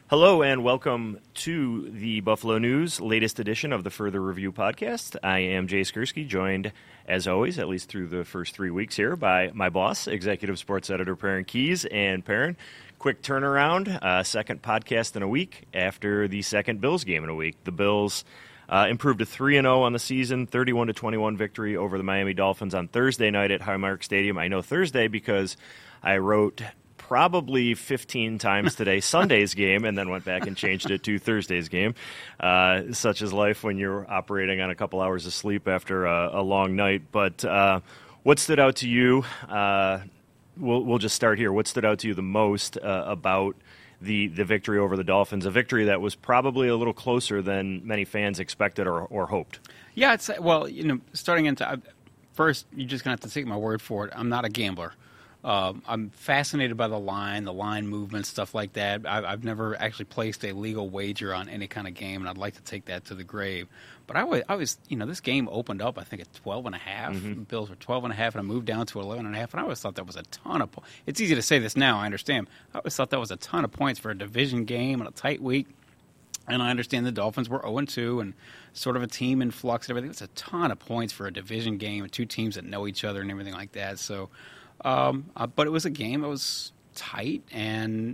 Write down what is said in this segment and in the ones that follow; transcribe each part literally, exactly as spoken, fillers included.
Hello and welcome to the Buffalo News latest edition of the Further Review podcast. I am Jay Skursky, joined, as always, at least through the first three weeks here, by my boss, Executive Sports Editor Perrin Keys. And Perrin, quick turnaround, uh, second podcast in a week after the second Bills game in a week. The Bills uh, improved to three and oh on the season, thirty-one to twenty-one victory over the Miami Dolphins on Thursday night at Highmark Stadium. I know Thursday because I wrote probably fifteen times today Sunday's game, and then went back and changed it to Thursday's game. Uh, such is life when you're operating on a couple hours of sleep after a, a long night. But uh, what stood out to you? Uh, we'll, we'll just start here. What stood out to you the most uh, about the, the victory over the Dolphins? A victory that was probably a little closer than many fans expected or, or hoped. Yeah, it's well, you know, starting into first, you're just gonna have to take my word for it. I'm not a gambler. Um, I'm fascinated by the line, the line movement, stuff like that. I've, I've never actually placed a legal wager on any kind of game, and I'd like to take that to the grave. But I was, I was you know, this game opened up, I think, at twelve and a half. Mm-hmm. Bills were twelve and a half, and I moved down to eleven and a half, and I always thought that was a ton of points. It's easy to say this now, I understand. I always thought that was a ton of points for a division game and a tight week. And I understand the Dolphins were oh and two and sort of a team in flux and everything. It's a ton of points for a division game and two teams that know each other and everything like that. So... Um, uh, but it was a game that was tight and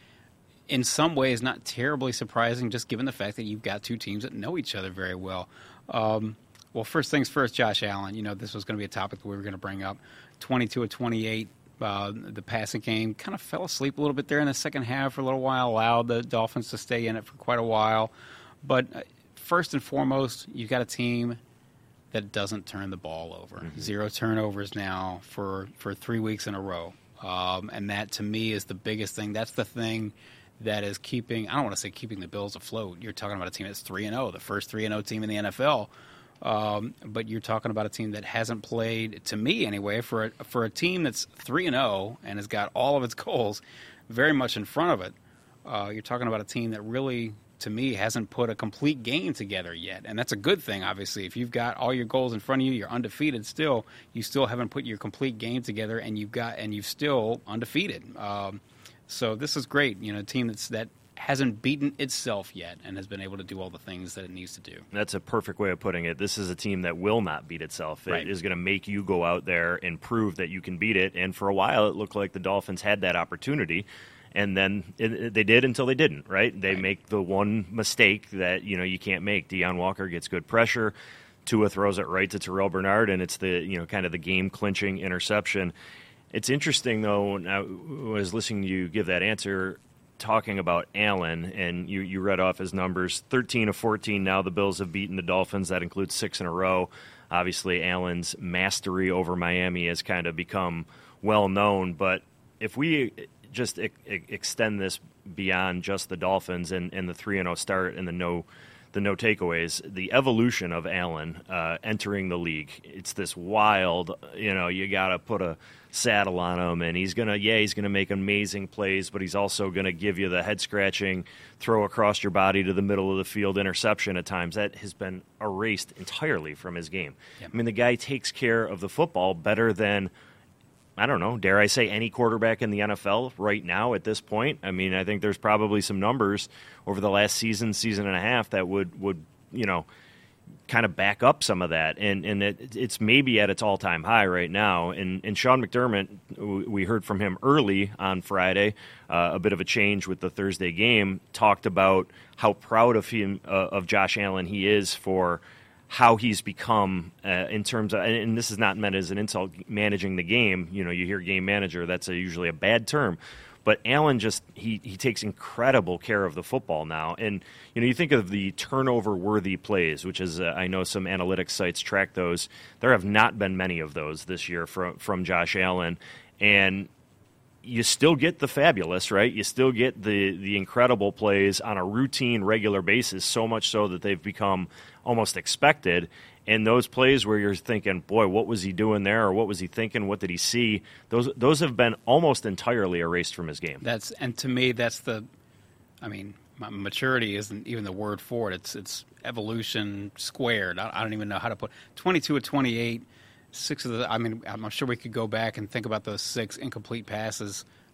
in some ways not terribly surprising, just given the fact that you've got two teams that know each other very well. Um, well, first things first, Josh Allen, you know, this was going to be a topic that we were going to bring up. twenty-two of twenty-eight, uh, the passing game kind of fell asleep a little bit there in the second half for a little while, allowed the Dolphins to stay in it for quite a while. But uh, first and foremost, you've got a team that doesn't turn the ball over. Mm-hmm. Zero turnovers now for, for three weeks in a row. Um, and that, to me, is the biggest thing. That's the thing that is keeping, I don't want to say keeping the Bills afloat. You're talking about a team that's three and oh, the first three and oh team in the N F L. Um, but you're talking about a team that hasn't played, to me anyway, for a, for a team that's three and oh and has got all of its goals very much in front of it. Uh, you're talking about a team that really, to me, hasn't put a complete game together yet. And that's a good thing, obviously. If you've got all your goals in front of you, you're undefeated still, you still haven't put your complete game together, and you've got and you've still undefeated. Um, so this is great. You know, a team that's that hasn't beaten itself yet and has been able to do all the things that it needs to do. That's a perfect way of putting it. This is a team that will not beat itself. It right. is going to make you go out there and prove that you can beat it. And for a while, it looked like the Dolphins had that opportunity. And then it, it, they did until they didn't, right? They right. make the one mistake that, you know, you can't make. Deion Walker gets good pressure. Tua throws it right to Terrell Bernard, and it's the, you know, kind of the game-clinching interception. It's interesting, though, when I was listening to you give that answer, talking about Allen, and you, you read off his numbers, thirteen of fourteen now the Bills have beaten the Dolphins. That includes six in a row. Obviously, Allen's mastery over Miami has kind of become well-known, but if we just e- extend this beyond just the Dolphins and, and the three and oh start and the no the no takeaways, the evolution of Allen uh, entering the league, it's this wild, you know, you got to put a saddle on him, and he's going to, yeah, he's going to make amazing plays, but he's also going to give you the head-scratching, throw across your body to the middle of the field interception at times. That has been erased entirely from his game. Yep. I mean, the guy takes care of the football better than, I don't know, dare I say any quarterback in the N F L right now at this point. I mean, I think there's probably some numbers over the last season, season and a half that would, would you know, kind of back up some of that. And and it, it's maybe at its all-time high right now. And, and Sean McDermott, we heard from him early on Friday, uh, a bit of a change with the Thursday game, talked about how proud of him, uh, of Josh Allen he is for how he's become uh, in terms of, and this is not meant as an insult, managing the game. You know, you hear game manager, that's a, usually a bad term. But Allen just, he, he takes incredible care of the football now. And, you know, you think of the turnover-worthy plays, which is, uh, I know some analytics sites track those. There have not been many of those this year from, from Josh Allen. And you still get the fabulous, right? You still get the, the incredible plays on a routine, regular basis, so much so that they've become almost expected. And those plays where you're thinking, boy, what was he doing there, or what was he thinking, what did he see, those those have been almost entirely erased from his game. That's and to me, that's the, I mean, maturity isn't even the word for it. It's it's evolution squared. I, I don't even know how to put twenty-two of twenty-eight, six of the, I mean, I'm sure we could go back and think about those six incomplete passes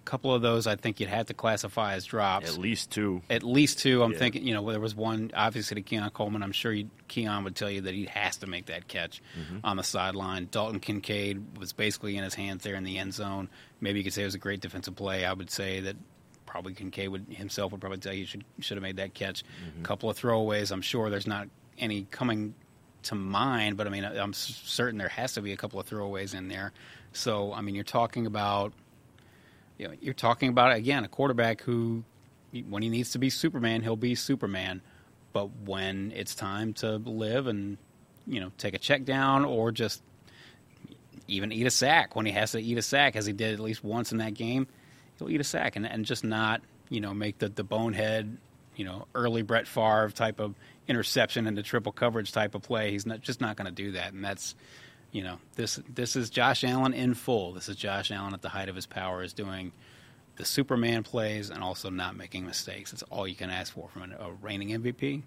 couple of those I think you'd have to classify as drops. At least two. At least two. I'm yeah. thinking, you know, there was one, obviously, to Keon Coleman. I'm sure you, Keon would tell you that he has to make that catch mm-hmm. on the sideline. Dalton Kincaid was basically in his hands there in the end zone. Maybe you could say it was a great defensive play. I would say that probably Kincaid would himself would probably tell you should should have made that catch. A mm-hmm. couple of throwaways. I'm sure there's not any coming to mind, but I mean, I'm certain there has to be a couple of throwaways in there. So, I mean, you're talking about, you know, you're talking about, again, a quarterback who, when he needs to be Superman, he'll be Superman. But when it's time to live and, you know, take a check down or just even eat a sack, when he has to eat a sack, as he did at least once in that game, he'll eat a sack and, and just not, you know, make the, the bonehead, you know, early Brett Favre type of interception into triple coverage type of play. He's not just not going to do that. And that's, you know, this this is Josh Allen in full. This is Josh Allen at the height of his power, is doing the Superman plays and also not making mistakes. That's all you can ask for from a reigning M V P.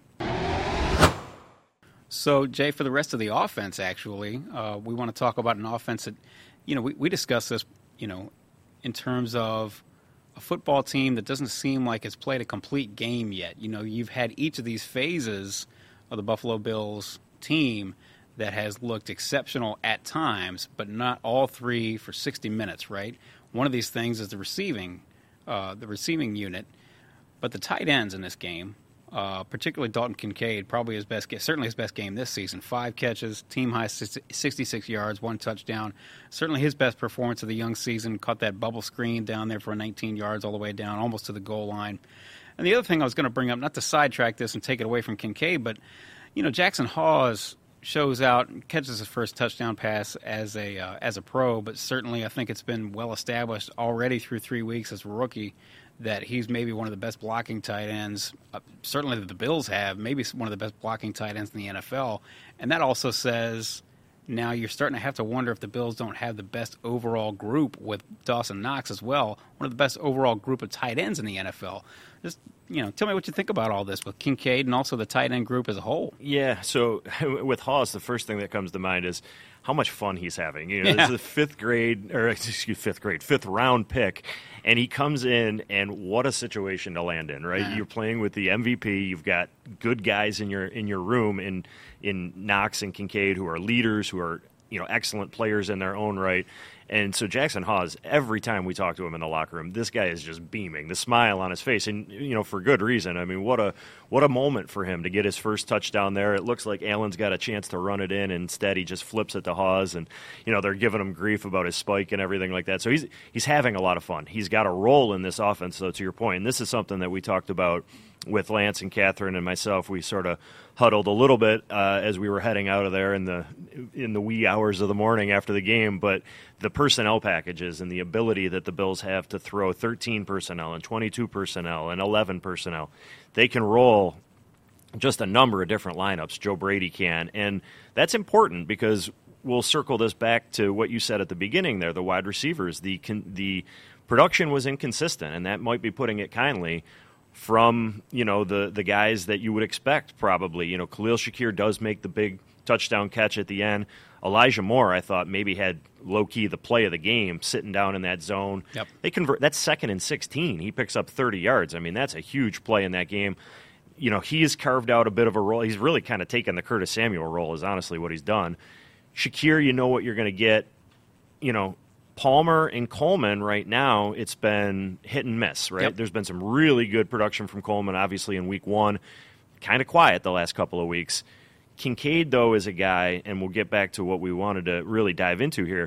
So, Jay, for the rest of the offense, actually, uh, we want to talk about an offense that, you know, we, we discussed this, you know, in terms of a football team that doesn't seem like it's played a complete game yet. You know, you've had each of these phases of the Buffalo Bills team that has looked exceptional at times, but not all three for sixty minutes, right? One of these things is the receiving, uh, the receiving unit, but the tight ends in this game, uh, particularly Dalton Kincaid, probably his best, certainly his best game this season. Five catches, team high sixty-six yards, one touchdown. Certainly his best performance of the young season. Caught that bubble screen down there for nineteen yards all the way down, almost to the goal line. And the other thing I was going to bring up, not to sidetrack this and take it away from Kincaid, but you know, Jackson Hawes shows out and catches his first touchdown pass as a uh, as a pro, but certainly I think it's been well established already through three weeks as a rookie that he's maybe one of the best blocking tight ends, uh, certainly that the Bills have, maybe one of the best blocking tight ends in the N F L. And that also says now you're starting to have to wonder if the Bills don't have the best overall group with Dawson Knox as well, one of the best overall group of tight ends in the N F L. Just, you know, tell me what you think about all this with Kincaid and also the tight end group as a whole. Yeah, so with Hawes, the first thing that comes to mind is how much fun he's having. You know, yeah. This is a fifth grade, or excuse fifth grade, fifth round pick, and he comes in, and what a situation to land in, right? Yeah. You're playing with the M V P. You've got good guys in your in your room in in Knox and Kincaid who are leaders, who are, you know, excellent players in their own right. And so Jackson Hawes, every time we talk to him in the locker room, this guy is just beaming, the smile on his face, and you know, for good reason. I mean, what a what a moment for him to get his first touchdown there. It looks like Allen's got a chance to run it in, and instead he just flips it to Hawes, and you know, they're giving him grief about his spike and everything like that. So he's he's having a lot of fun. He's got a role in this offense, though, to your point. And this is something that we talked about with Lance and Catherine and myself. We sort of huddled a little bit uh, as we were heading out of there in the in the wee hours of the morning after the game. But the personnel packages and the ability that the Bills have to throw thirteen personnel and twenty-two personnel and eleven personnel, they can roll just a number of different lineups. Joe Brady can, and that's important because we'll circle this back to what you said at the beginning there. The wide receivers, the the production was inconsistent, and that might be putting it kindly, from, you know, the, the guys that you would expect probably. You know, Khalil Shakir does make the big touchdown catch at the end. Elijah Moore, I thought, maybe had low-key the play of the game, sitting down in that zone. Yep. They convert. That's second and sixteen. He picks up thirty yards. I mean, that's a huge play in that game. You know, he's carved out a bit of a role. He's really kind of taken the Curtis Samuel role is honestly what he's done. Shakir, you know what you're going to get. You know, Palmer and Coleman right now, it's been hit and miss, right? Yep. There's been some really good production from Coleman, obviously, in week one. Kind of quiet the last couple of weeks. Kincaid, though, is a guy, and we'll get back to what we wanted to really dive into here.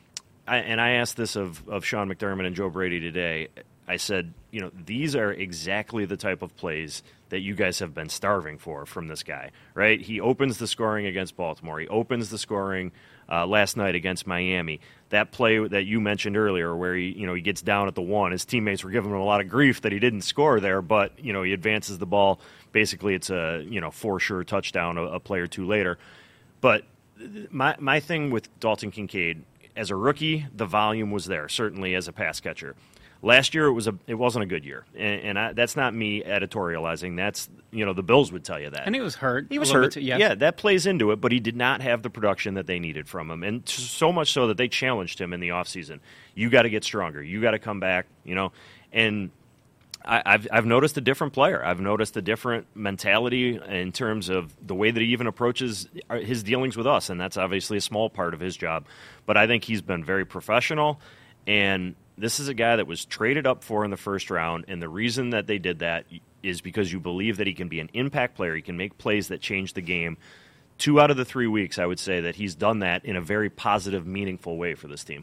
I, and I asked this of, of Sean McDermott and Joe Brady today. I said, you know, these are exactly the type of plays that you guys have been starving for from this guy, right? He opens the scoring against Baltimore. He opens the scoring uh, last night against Miami. That play that you mentioned earlier where he, you know, he gets down at the one, his teammates were giving him a lot of grief that he didn't score there, but, you know, he advances the ball. Basically, it's a, you know, for sure touchdown a, a play or two later. But my my thing with Dalton Kincaid, as a rookie, the volume was there, certainly as a pass catcher. Last year it was a it wasn't a good year, and, and I, that's not me editorializing. That's you know the Bills would tell you that. And he was hurt. He was a hurt. Bit, yeah. yeah, that plays into it. But he did not have the production that they needed from him, and so much so that they challenged him in the offseason. You got to get stronger. You got to come back. You know, and I, I've I've noticed a different player. I've noticed a different mentality in terms of the way that he even approaches his dealings with us, and that's obviously a small part of his job. But I think he's been very professional, and this is a guy that was traded up for in the first round, and the reason that they did that is because you believe that he can be an impact player. He can make plays that change the game. Two out of the three weeks, I would say that he's done that in a very positive, meaningful way for this team.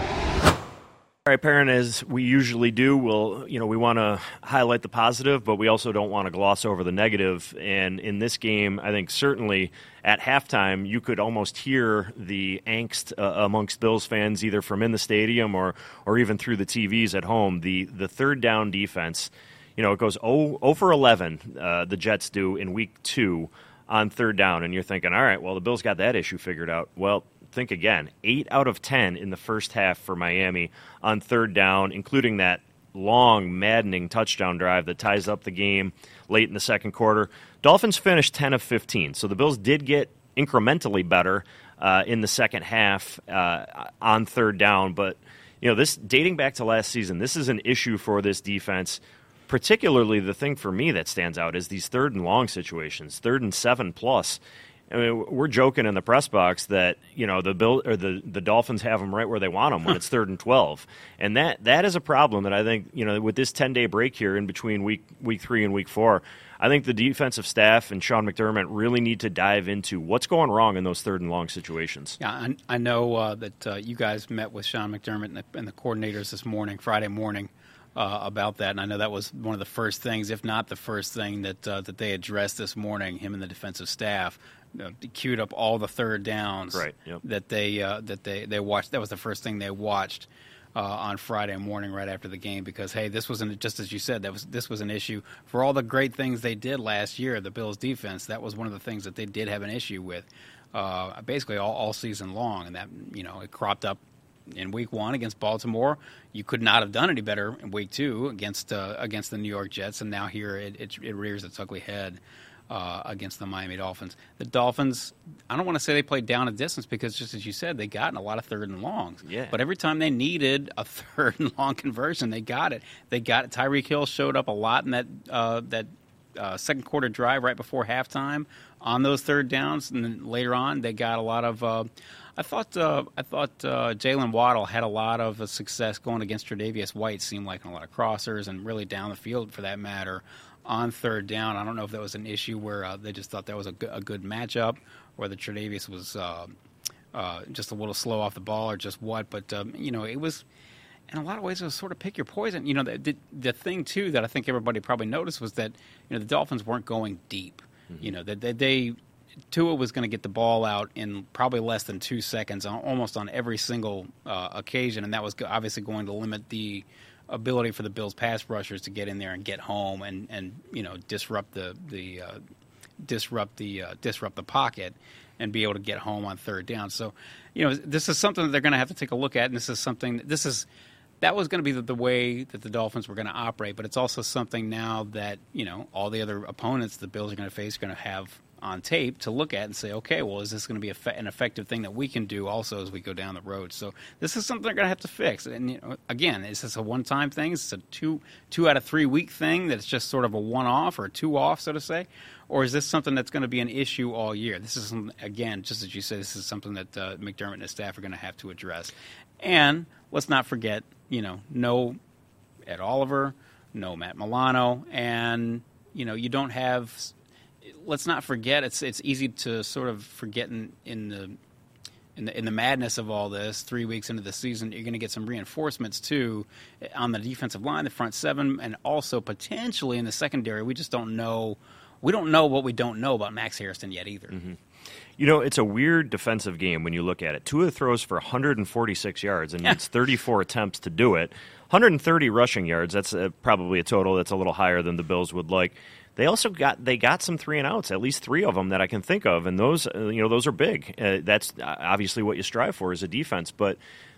All right, Perrin, as we usually do, we'll, you know, we want to highlight the positive, but we also don't want to gloss over the negative. And in this game, I think certainly at halftime, you could almost hear the angst uh, amongst Bills fans, either from in the stadium or or even through the T Vs at home. The the third down defense, you know, it goes oh for eleven, uh, the Jets do in week two on third down. And you're thinking, all right, well, the Bills got that issue figured out. Well, think again, eight out of ten in the first half for Miami on third down, including that long, maddening touchdown drive that ties up the game late in the second quarter. Dolphins finished ten of fifteen, so the Bills did get incrementally better uh, in the second half uh, on third down. But, you know, this dating back to last season, this is an issue for this defense. Particularly the thing for me that stands out is these third and long situations, third and seven plus. I mean, we're joking in the press box that you know the Bill or the, the Dolphins have them right where they want them when it's third and twelve, and that that is a problem that I think you know with this ten day break here in between week week three and week four, I think the defensive staff and Sean McDermott really need to dive into what's going wrong in those third and long situations. Yeah, I, I know uh, that uh, you guys met with Sean McDermott and the, and the coordinators this morning, Friday morning. Uh, about that, and I know that was one of the first things, if not the first thing, that uh, that they addressed this morning. Him and the defensive staff uh, queued up all the third downs right, yep. that they uh, that they, they watched. That was the first thing they watched uh, on Friday morning, right after the game, because hey, this wasn't just as you said. That was this was an issue for all the great things they did last year. The Bills' defense, that was one of the things that they did have an issue with, uh, basically all, all season long, and that you know it cropped up in week one against Baltimore. You could not have done any better in week two against uh, against the New York Jets, and now here it, it, it rears its ugly head uh, against the Miami Dolphins. The Dolphins, I don't want to say they played down a distance because, just as you said, they got in a lot of third and longs. Yeah. But every time they needed a third and long conversion, they got it. They got it. Tyreek Hill showed up a lot in that uh, that uh, second quarter drive right before halftime on those third downs, and then later on they got a lot of. Uh, I thought uh, I thought uh, Jalen Waddle had a lot of uh, success going against Tre'Davious White. Seemed like in a lot of crossers and really down the field for that matter on third down. I don't know if that was an issue where uh, they just thought that was a good, a good matchup, or the Tre'Davious was uh, uh, just a little slow off the ball, or just what. But um, you know, it was in a lot of ways it was sort of pick your poison. You know, the, the, the thing too that I think everybody probably noticed was that you know the Dolphins weren't going deep. Mm-hmm. You know that they. they Tua was going to get the ball out in probably less than two seconds, almost on every single uh, occasion, and that was obviously going to limit the ability for the Bills' pass rushers to get in there and get home and, and you know disrupt the the uh, disrupt the uh, disrupt the pocket and be able to get home on third down. So, you know, this is something that they're going to have to take a look at, and this is something this is that was going to be the, the way that the Dolphins were going to operate, but it's also something now that you know all the other opponents the Bills are going to face are going to have on tape to look at and say, okay, well, is this going to be a, an effective thing that we can do also as we go down the road? So this is something they're going to have to fix. And you know, again, is this a one-time thing? Is this a two two out of three week thing that's just sort of a one-off or a two-off, so to say? Or is this something that's going to be an issue all year? This is, again, just as you said, this is something that uh, McDermott and his staff are going to have to address. And let's not forget, you know, no Ed Oliver, no Matt Milano, and, you know, you don't have – let's not forget, it's it's easy to sort of forget in, in the in the in the madness of all this. Three weeks into the season, you're going to get some reinforcements too on the defensive line, the front seven, and also potentially in the secondary. We just don't know. We don't know what we don't know about Max Harrison yet either. Mm-hmm. You know, it's a weird defensive game when you look at it. Tua throws for one hundred forty-six yards and needs thirty-four attempts to do it. one hundred thirty rushing yards. That's uh, probably a total that's a little higher than the Bills would like. They also got they got some three and outs, at least three of them that I can think of, and those uh, you know those are big. Uh, that's obviously what you strive for as a defense. But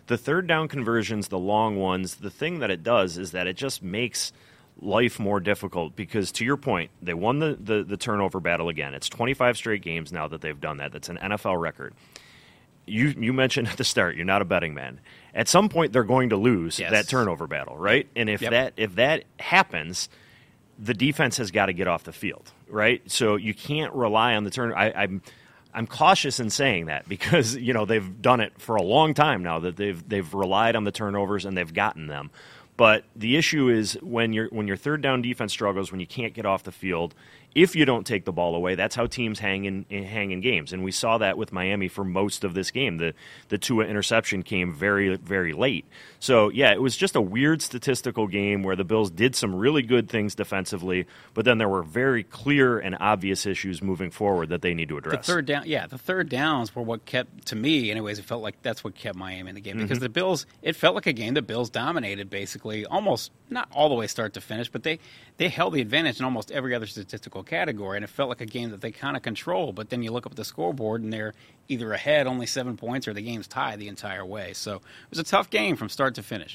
the third down conversions, the long ones, the thing that it does is that it just makes life more difficult because, to your point, they won the, the, the turnover battle again. It's twenty-five straight games now that they've done that. That's an N F L record. You you mentioned at the start, you're not a betting man. At some point, they're going to lose yes. that turnover battle, right? And if yep. that if that happens, the defense has got to get off the field, right? So you can't rely on the turn. I, I'm I'm cautious in saying that because you know they've done it for a long time now that they've they've relied on the turnovers and they've gotten them. But the issue is when your when your third down defense struggles, when you can't get off the field, if you don't take the ball away, that's how teams hang in, hang in games. And we saw that with Miami for most of this game. The the Tua interception came very, very late. So, yeah, it was just a weird statistical game where the Bills did some really good things defensively, but then there were very clear and obvious issues moving forward that they need to address. The third down, yeah, the third downs were what kept, to me, anyways, it felt like that's what kept Miami in the game. Because mm-hmm. the Bills, it felt like a game the Bills dominated basically, almost not all the way start to finish, but they, they held the advantage in almost every other statistical category, and it felt like a game that they kind of controlled. But then you look up at the scoreboard, and they're either ahead only seven points or the game's tied the entire way. So it was a tough game from start to finish.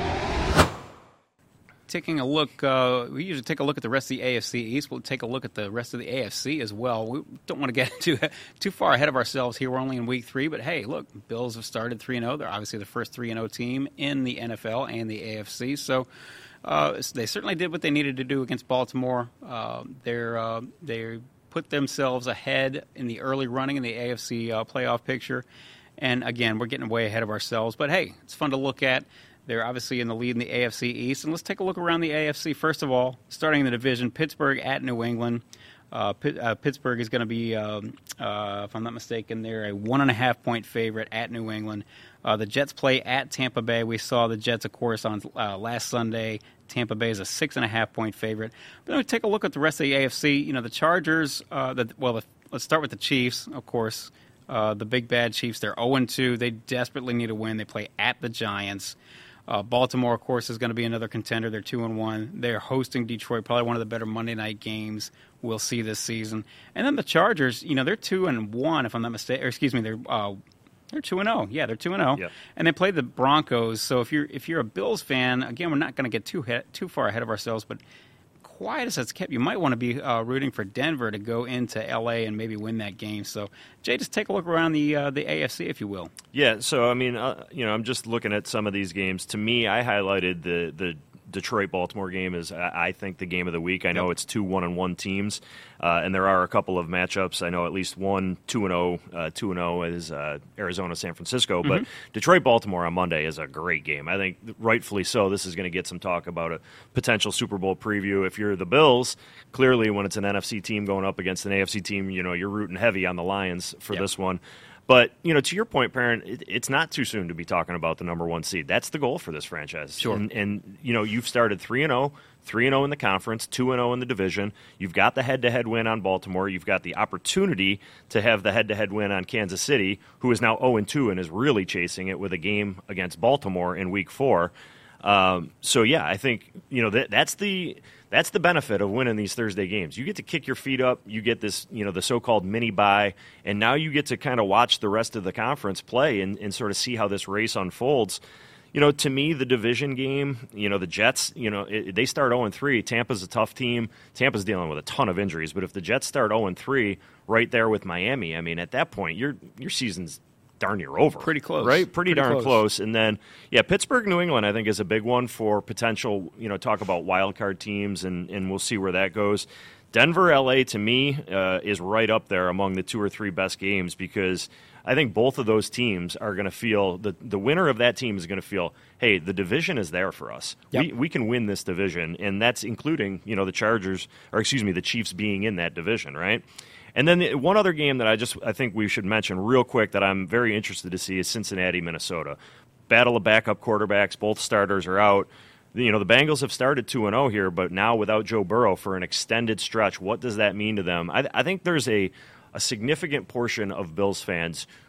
Taking a look, uh, we usually take a look at the rest of the A F C East. We'll take a look at the rest of the A F C as well. We don't want to get too too far ahead of ourselves here. We're only in week three, but hey, look, Bills have started three and oh. They're obviously the first three and oh team in the N F L and the A F C. So uh, they certainly did what they needed to do against Baltimore. Uh, they're uh, they put themselves ahead in the early running in the A F C uh, playoff picture. And again, we're getting way ahead of ourselves. But hey, it's fun to look at. They're obviously in the lead in the A F C East. And let's take a look around the A F C. First of all, starting in the division, Pittsburgh at New England. Uh, Pitt, uh, Pittsburgh is going to be, um, uh, if I'm not mistaken, they're a one-and-a-half-point favorite at New England. Uh, the Jets play at Tampa Bay. We saw the Jets, of course, on uh, last Sunday. Tampa Bay is a six-and-a-half-point favorite. But then we take a look at the rest of the A F C. You know, the Chargers, uh, the, well, the, let's start with the Chiefs, of course. Uh, the big bad Chiefs, they're oh and two. They desperately need a win. They play at the Giants. Uh, Baltimore, of course, is going to be another contender. They're two and one. They're hosting Detroit, probably one of the better Monday night games we'll see this season. And then the Chargers, you know, they're two and one, if I'm not mistaken. Or excuse me, they're uh, they're two and zero. Yeah, they're two and zero. Yep. And they play the Broncos. So if you're if you're a Bills fan, again, we're not going to get too he- too far ahead of ourselves, but quiet as it's kept, you might want to be uh, rooting for Denver to go into L A and maybe win that game. So, Jay, just take a look around the uh, the A F C, if you will. Yeah, so, I mean, uh, you know, I'm just looking at some of these games. To me, I highlighted the, the Detroit-Baltimore game as, I think, the game of the week. I know yep. it's two one and one teams, uh, and there are a couple of matchups. I know at least one two and oh, uh, two and oh is uh, Arizona-San Francisco, but mm-hmm. Detroit-Baltimore on Monday is a great game. I think rightfully so. This is going to get some talk about a potential Super Bowl preview. If you're the Bills, clearly when it's an N F C team going up against an A F C team, you know, you're rooting heavy on the Lions for yep. this one. But, you know, to your point, Parent, it, it's not too soon to be talking about the number one seed. That's the goal for this franchise. Sure. And, and you know, you've started three and oh, three and oh in the conference, two and oh in the division. You've got the head-to-head win on Baltimore. You've got the opportunity to have the head-to-head win on Kansas City, who is now oh and two and is really chasing it with a game against Baltimore in week four. Um, so, yeah, I think, you know, that, that's the – That's the benefit of winning these Thursday games. You get to kick your feet up. You get this, you know, the so-called mini bye, and now you get to kind of watch the rest of the conference play and, and sort of see how this race unfolds. You know, to me, the division game, you know, the Jets, you know, it, they start oh and three. Tampa's a tough team. Tampa's dealing with a ton of injuries. But if the Jets start oh and three right there with Miami, I mean, at that point, your your season's darn near over. Pretty close. Right? Pretty, Pretty darn close. close. And then, yeah, Pittsburgh, New England, I think, is a big one for potential, you know, talk about wild card teams, and, and we'll see where that goes. Denver, L A, to me, uh, is right up there among the two or three best games because I think both of those teams are going to feel, the, the winner of that team is going to feel, hey, the division is there for us. Yep. We we can win this division, and that's including, you know, the Chargers, or excuse me, the Chiefs being in that division, right? And then the, one other game that I just I think we should mention real quick that I'm very interested to see is Cincinnati, Minnesota. Battle of backup quarterbacks. Both starters are out. You know, the Bengals have started two and oh here, but now without Joe Burrow for an extended stretch, what does that mean to them? I, I think there's a, a significant portion of Bills fans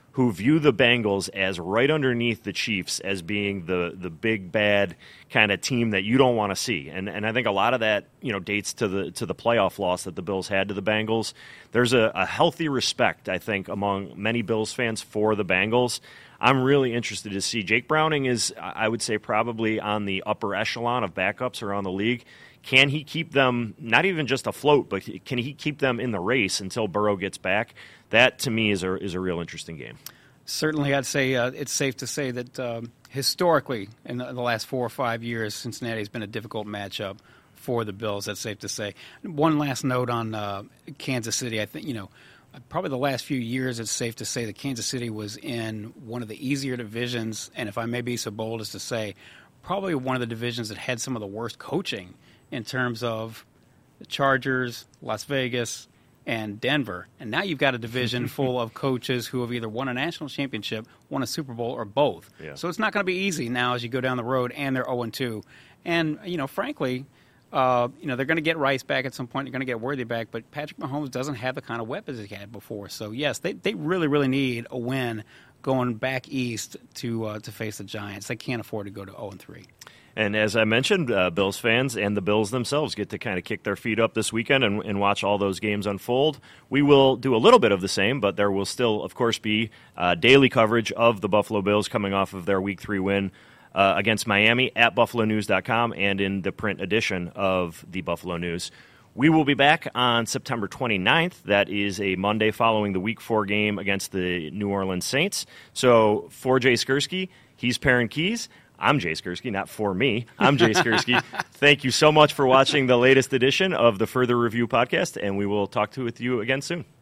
who view the Bengals as right underneath the Chiefs as being the the big bad kind of team that you don't want to see. And and I think a lot of that, you know, dates to the to the playoff loss that the Bills had to the Bengals. There's a, a healthy respect, I think, among many Bills fans for the Bengals. I'm really interested to see. Jake Browning is, I would say, probably on the upper echelon of backups around the league. Can he keep them not even just afloat, but can he keep them in the race until Burrow gets back? That, to me, is a, is a real interesting game. Certainly, I'd say uh, it's safe to say that um, historically, in the, the last four or five years, Cincinnati has been a difficult matchup for the Bills. That's safe to say. One last note on uh, Kansas City. I think, you know, probably the last few years, it's safe to say that Kansas City was in one of the easier divisions, and if I may be so bold as to say, probably one of the divisions that had some of the worst coaching in terms of the Chargers, Las Vegas, and Denver. And now you've got a division full of coaches who have either won a national championship, won a Super Bowl, or both. Yeah. So it's not going to be easy now as you go down the road, and they're oh and two. And, you know, frankly, uh, you know, they're going to get Rice back at some point. They're going to get Worthy back. But Patrick Mahomes doesn't have the kind of weapons he had before. So, yes, they, they really, really need a win going back east to uh, to face the Giants. They can't afford to go to oh and three. And as I mentioned, uh, Bills fans and the Bills themselves get to kind of kick their feet up this weekend and, and watch all those games unfold. We will do a little bit of the same, but there will still, of course, be uh, daily coverage of the Buffalo Bills coming off of their Week three win uh, against Miami at buffalo news dot com and in the print edition of the Buffalo News. We will be back on September twenty-ninth. That is a Monday following the Week four game against the New Orleans Saints. So for Jay Skursky, he's Perrin Keys. I'm Jay Skursky, not for me. I'm Jay Skursky. Thank you so much for watching the latest edition of the Further Review podcast, and we will talk to with you again soon.